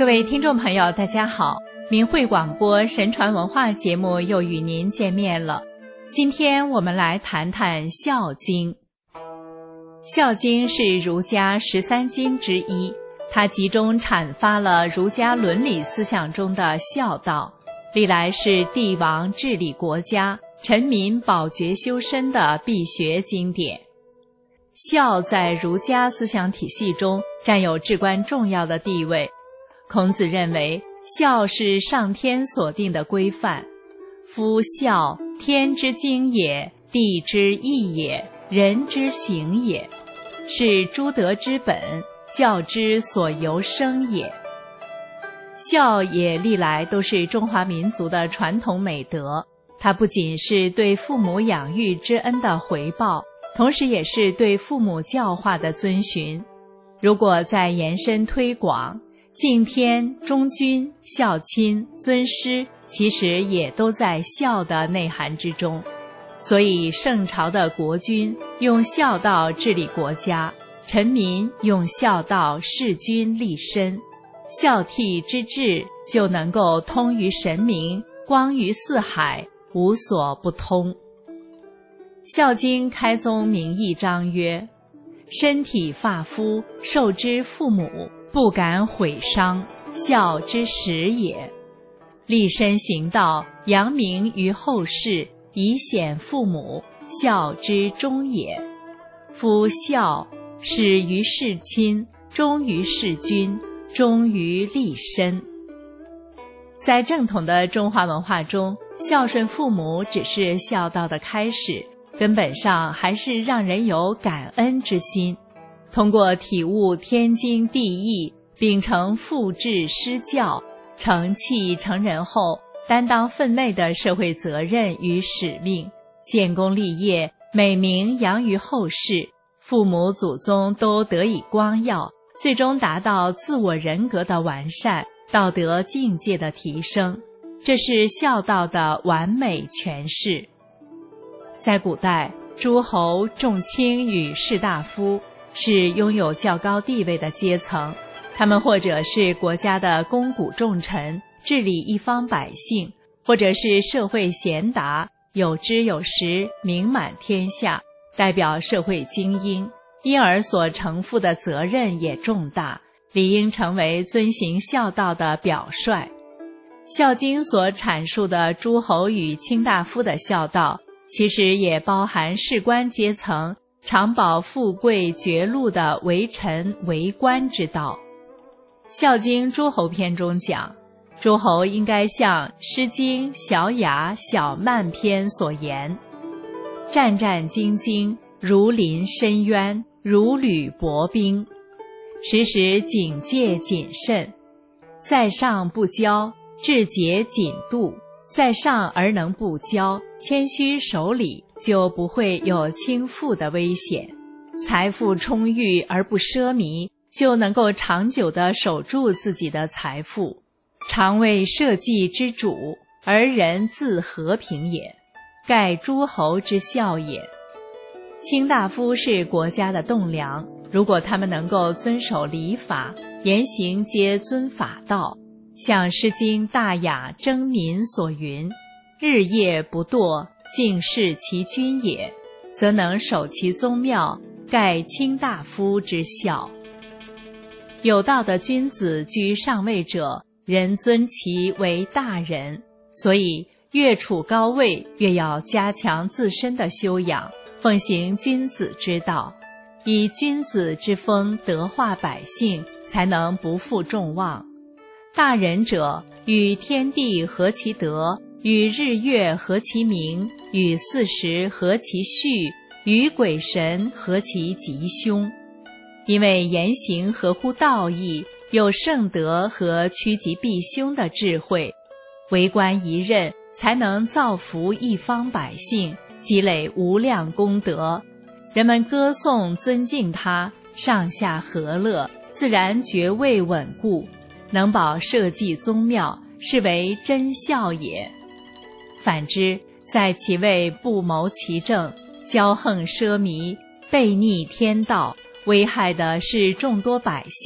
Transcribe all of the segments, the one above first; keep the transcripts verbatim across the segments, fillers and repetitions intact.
各位听众朋友大家好，明慧广播神传文化节目又与您见面了。今天我们来谈谈孝经。孝经是儒家十三经之一，它集中阐发了儒家伦理思想中的孝道，历来是帝王治理国家、臣民保洁修身的必学经典。孝在儒家思想体系中占有至关重要的地位。孔子认为孝是上天所定的规范，夫孝，天之经也，地之义也，人之行也，是诸德之本，教之所由生也。孝也历来都是中华民族的传统美德，它不仅是对父母养育之恩的回报，同时也是对父母教化的遵循。如果再延伸推广，敬天、忠君、孝亲、尊师，其实也都在孝的内涵之中。所以圣朝的国君用孝道治理国家，臣民用孝道事君立身，孝悌之治就能够通于神明，光于四海，无所不通。孝经开宗明义章曰：身体发肤，受之父母，不敢毁伤，孝之始也。立身行道，扬名于后世，以显父母，孝之终也。夫孝，始于事亲，忠于事君，忠于立身。在正统的中华文化中，孝顺父母只是孝道的开始，根本上还是让人有感恩之心。通过体悟天经地义，秉承父志师教，成器成人后，担当分内的社会责任与使命，建功立业，美名扬于后世，父母祖宗都得以光耀，最终达到自我人格的完善，道德境界的提升，这是孝道的完美诠释。在古代，诸侯、众卿与士大夫是拥有较高地位的阶层，他们或者是国家的肱骨重臣，治理一方百姓，或者是社会贤达，有知有识，名满天下，代表社会精英，因而所承负的责任也重大，理应成为遵行孝道的表率。孝经所阐述的诸侯与卿大夫的孝道，其实也包含士官阶层常保富贵爵禄的为臣为官之道。孝经诸侯篇中讲，诸侯应该像诗经小雅小曼篇所言，战战兢兢，如临深渊，如履薄冰，时时警戒谨慎，在上不骄，志节谨度，在上而能不骄，谦虚守礼，就不会有倾覆的危险。财富充裕而不奢靡，就能够长久地守住自己的财富。常为社稷之主，而人自和平也，盖诸侯之孝也。卿大夫是国家的栋梁，如果他们能够遵守礼法，言行皆遵法道，像《诗经·大雅·征民》所云：日夜不惰，敬事其君也，则能守其宗庙，盖卿大夫之孝。有道的君子居上位者，人尊其为大人，所以越处高位，越要加强自身的修养，奉行君子之道，以君子之风德化百姓，才能不负众望。大人者，与天地合其德，与日月合其明，与四时合其序，与鬼神合其吉凶。因为言行合乎道义，有圣德和趋吉避凶的智慧，为官一任，才能造福一方百姓，积累无量功德。人们歌颂尊敬他，上下和乐，自然爵位稳固，能保社稷宗庙，是为真孝也。反之，在其位不谋其政，骄横奢靡，悖逆天道，危害的是众多百姓，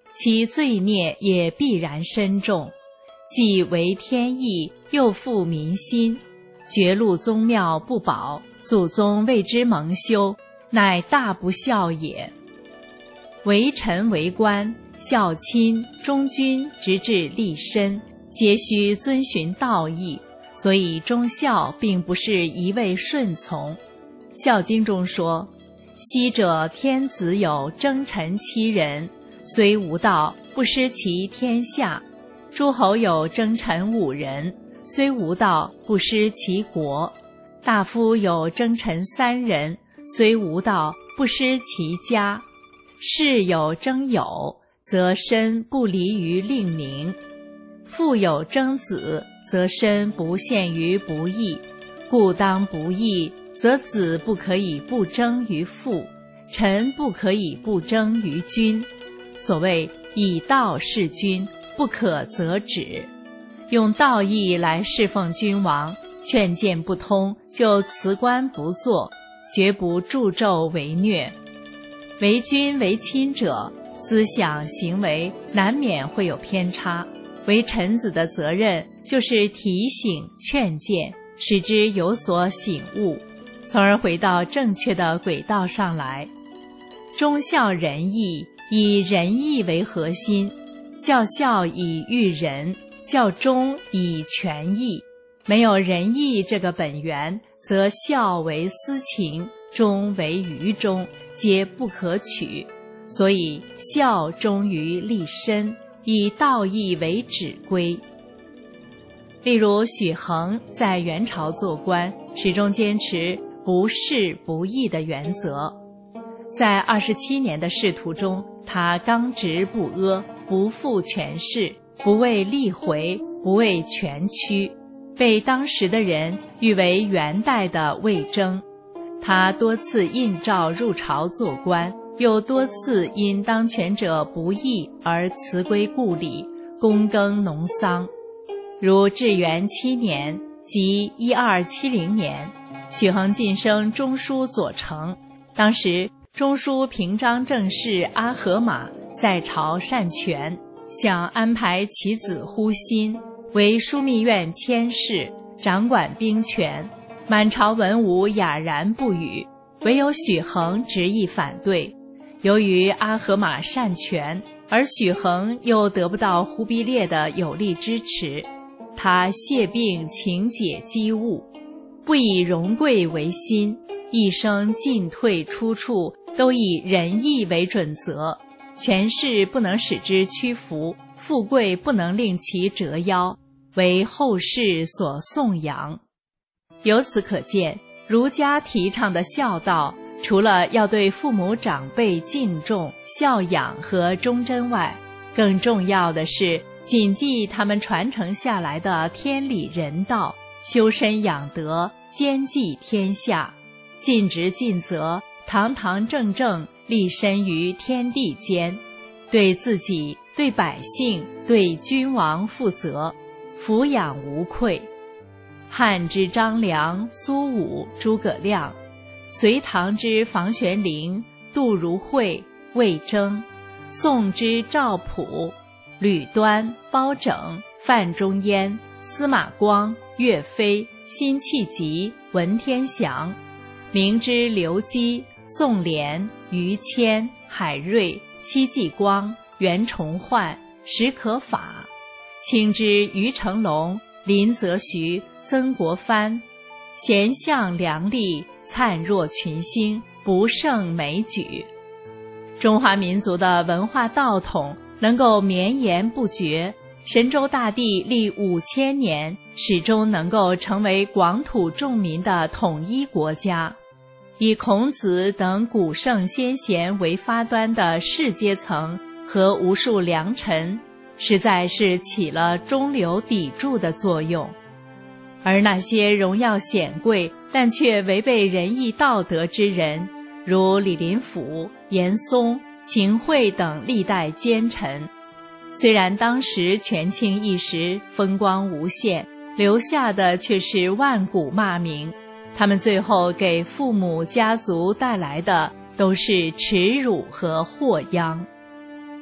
其罪孽也必然深重，既违天意，又负民心，绝路宗庙不保，祖宗为之蒙羞，乃大不孝也。为臣为官，孝亲忠君，直至立身，皆须遵循道义，所以忠孝并不是一味顺从。《孝经》中说：昔者天子有征臣七人，虽无道，不失其天下；诸侯有征臣五人，虽无道，不失其国；大夫有征臣三人，虽无道，不失其家；士有征友，则身不离于令名；父有征子，则身不陷于不义。故当不义，则子不可以不争于父，臣不可以不争于君。所谓以道事君，不可则止。用道义来侍奉君王，劝谏不通，就辞官不做，绝不助纣为虐。为君为亲者，思想行为难免会有偏差，为臣子的责任就是提醒劝谏，使之有所醒悟，从而回到正确的轨道上来。忠孝仁义，以仁义为核心，教孝以育人，教忠以全义。没有仁义这个本源，则孝为私情，忠为愚忠，皆不可取。所以孝忠于立身，以道义为指归。例如许衡在元朝做官，始终坚持不仕不义的原则。在二十七年的仕途中，他刚直不阿，不负权势，不为利回，不为权屈，被当时的人誉为元代的魏征。他多次应召入朝做官，又多次因当权者不义而辞归故里，躬耕农桑。如至元七年，即一二七零年，许衡晋升中书左丞。当时中书平章政事阿合马在朝擅权，想安排其子忽辛为枢密院佥事，掌管兵权。满朝文武哑然不语，唯有许衡执意反对。由于阿合马擅权，而许衡又得不到忽必烈的有力支持，他谢病请解机务，不以荣贵为心，一生进退出处都以仁义为准则，权势不能使之屈服，富贵不能令其折腰，为后世所颂扬。由此可见，儒家提倡的孝道，除了要对父母长辈敬重、孝养和忠贞外，更重要的是谨记他们传承下来的天理人道，修身养德，兼济天下，尽职尽责，堂堂正正立身于天地间，对自己、对百姓、对君王负责，抚养无愧。汉之张良、苏武、诸葛亮，隋唐之房玄龄、杜如晦、魏征，宋之赵普、吕端、包拯、范仲淹、司马光、岳飞、辛弃疾、文天祥，明之刘基、宋濂、于谦、海瑞、戚继光、袁崇焕、史可法，清之于成龙、林则徐、曾国藩，贤相良吏，灿若群星，不胜枚举。中华民族的文化道统能够绵延不绝，神州大地历五千年，始终能够成为广土众民的统一国家。以孔子等古圣先贤为发端的士阶层和无数良臣，实在是起了中流砥柱的作用。而那些荣耀显贵但却违背仁义道德之人，如李林甫、严嵩、秦桧等历代奸臣，虽然当时权倾一时，风光无限，留下的却是万古骂名。他们最后给父母家族带来的都是耻辱和祸殃。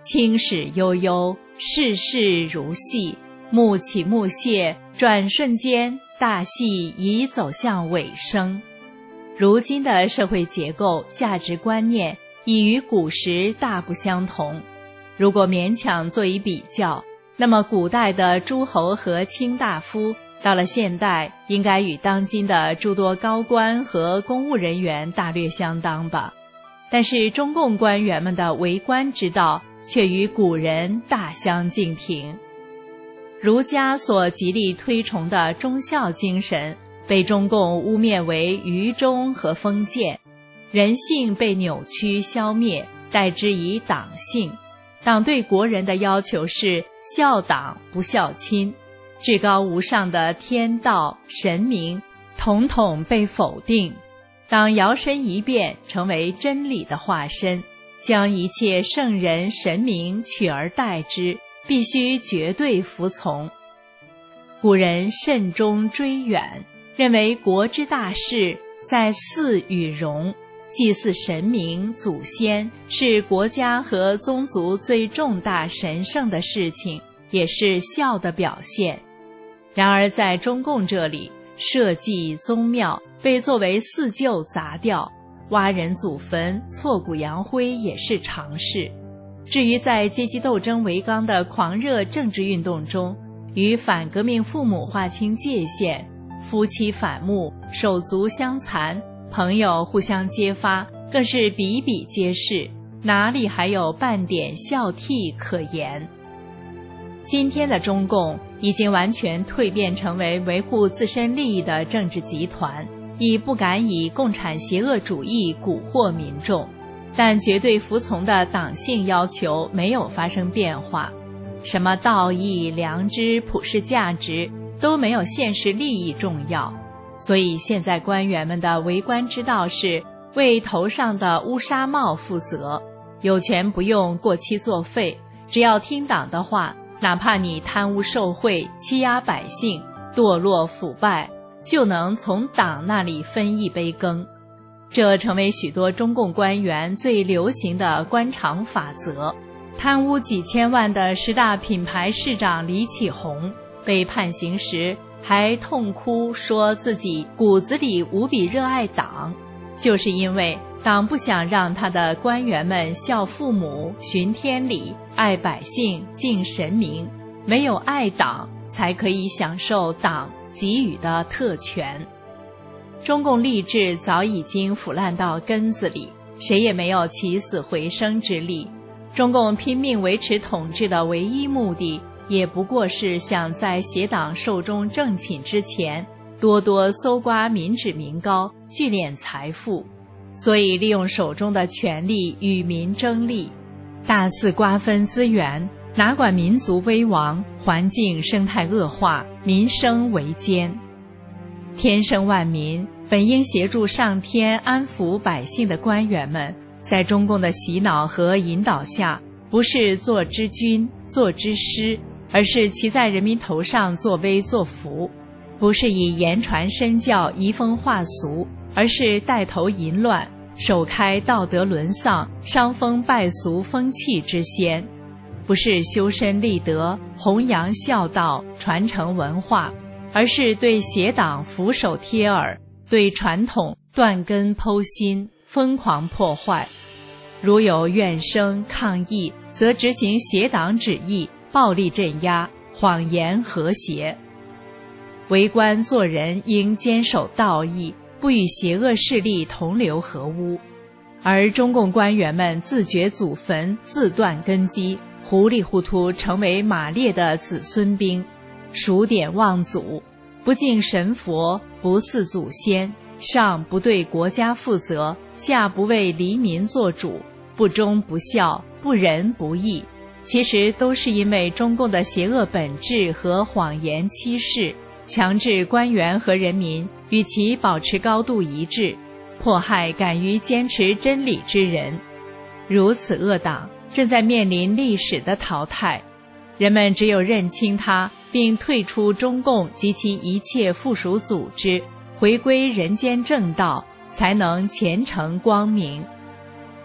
青史悠悠，世事如戏，幕起幕谢，转瞬间大戏已走向尾声。如今的社会结构、价值观念已与古时大不相同。如果勉强做一比较，那么古代的诸侯和卿大夫到了现代，应该与当今的诸多高官和公务人员大略相当吧。但是中共官员们的为官之道却与古人大相径庭。儒家所极力推崇的忠孝精神被中共污蔑为愚忠和封建，人性被扭曲消灭，代之以党性。党对国人的要求是孝党不孝亲，至高无上的天道神明统统被否定。党摇身一变成为真理的化身，将一切圣人神明取而代之，必须绝对服从。古人慎终追远，认为国之大事在祀与戎，祭祀神明祖先是国家和宗族最重大神圣的事情，也是孝的表现。然而在中共这里，社稷宗庙被作为四旧杂调，挖人祖坟挫骨扬灰也是常事。至于在阶级斗争为纲的狂热政治运动中，与反革命父母划清界限，夫妻反目，手足相残，朋友互相揭发，更是比比皆是，哪里还有半点孝悌可言？今天的中共已经完全蜕变成为维护自身利益的政治集团，已不敢以共产邪恶主义蛊惑民众，但绝对服从的党性要求没有发生变化，什么道义、良知、普世价值都没有现实利益重要。所以现在官员们的为官之道是为头上的乌纱帽负责，有权不用过期作废，只要听党的话，哪怕你贪污受贿、欺压百姓、堕落腐败，就能从党那里分一杯羹。这成为许多中共官员最流行的官场法则。贪污几千万的十大品牌市长李启红被判刑时还痛哭，说自己骨子里无比热爱党，就是因为党不想让他的官员们孝父母、循天理、爱百姓、敬神明，没有爱党才可以享受党给予的特权。中共吏治早已经腐烂到根子里，谁也没有起死回生之力。中共拼命维持统治的唯一目的，也不过是想在邪党寿终正寝之前，多多搜刮民脂民膏，聚敛财富。所以利用手中的权力与民争利，大肆瓜分资源，哪管民族危亡，环境生态恶化，民生维艰。天生万民，本应协助上天安抚百姓的官员们，在中共的洗脑和引导下，不是做之君、做之师，而是骑在人民头上作威作福；不是以言传身教、移风化俗，而是带头淫乱，首开道德沦丧、伤风败俗风气之先；不是修身立德、弘扬孝道、传承文化，而是对邪党俯首帖耳，对传统断根剖心，疯狂破坏。如有怨声抗议，则执行邪党旨意，暴力镇压，谎言和谐。为官做人应坚守道义，不与邪恶势力同流合污。而中共官员们自掘祖坟，自断根基，糊里糊涂成为马列的子孙兵，数典忘祖，不敬神佛，不祀祖先，上不对国家负责，下不为黎民做主，不忠不孝，不仁不义，其实都是因为中共的邪恶本质和谎言欺世，强制官员和人民与其保持高度一致，迫害敢于坚持真理之人。如此恶党正在面临历史的淘汰，人们只有认清它，并退出中共及其一切附属组织，回归人间正道，才能前程光明。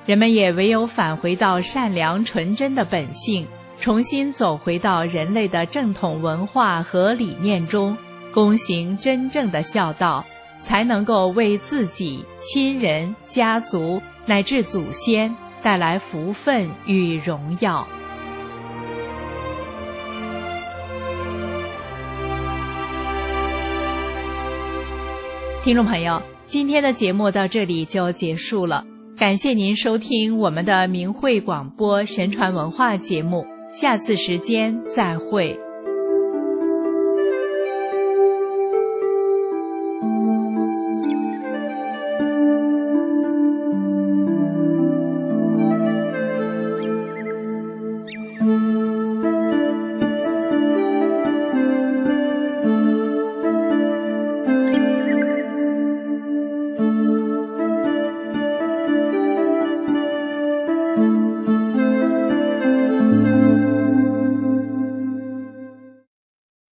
人们也唯有返回到善良纯真的本性，重新走回到人类的正统文化和理念中，躬行真正的孝道，才能够为自己、亲人、家族乃至祖先带来福分与荣耀。听众朋友，今天的节目到这里就结束了，感谢您收听我们的明慧广播神传文化节目，下次时间再会。嗯。